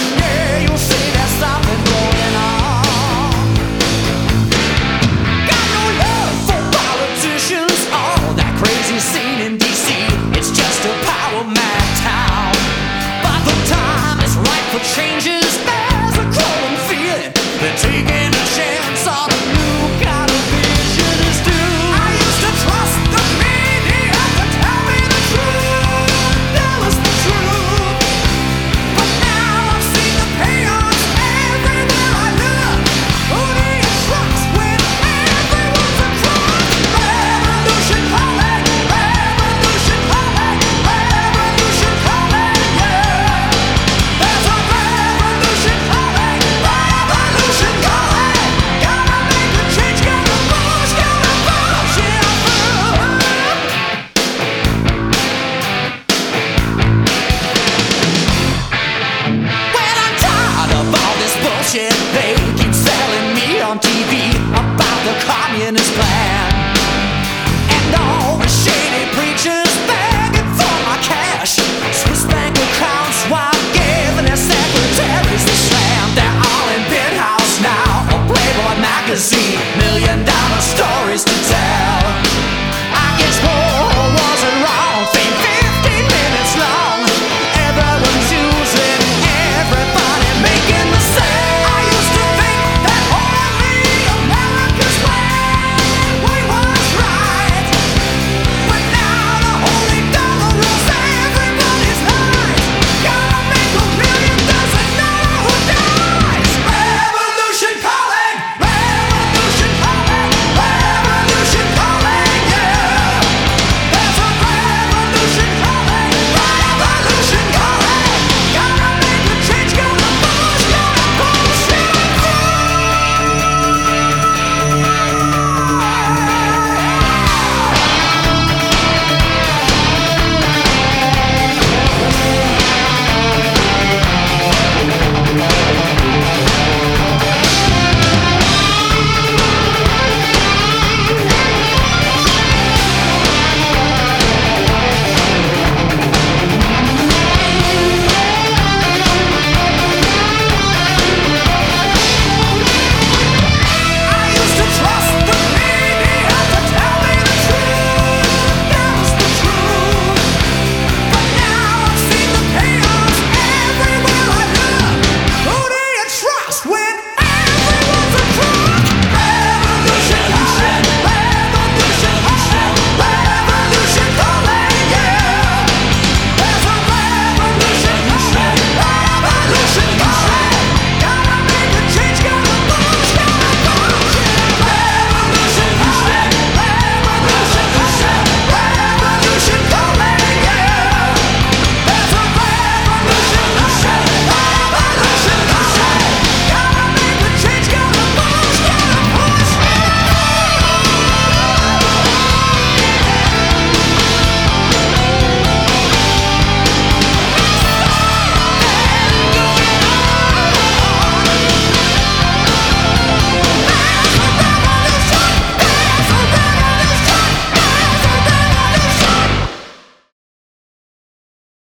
Yeah, you'll see there's something going on. Got no love for politicians. All that crazy scene in DC, it's just a power mad town. But the time is right for changes. There's a growing feeling they're taking a chance on a new kind of vision is due. I used to trust the media to tell me the truth, tell us the truth. But now I'm seeing the chaos everywhere I look. Who do you trust when everyone's across? Revolution calling, revolution calling, revolution calling, yeah. There's a revolution calling, revolution calling. Gotta make a change, gotta push, yeah, through. When I'm tired of all this bullshit they keep selling me on TV about the communist plan.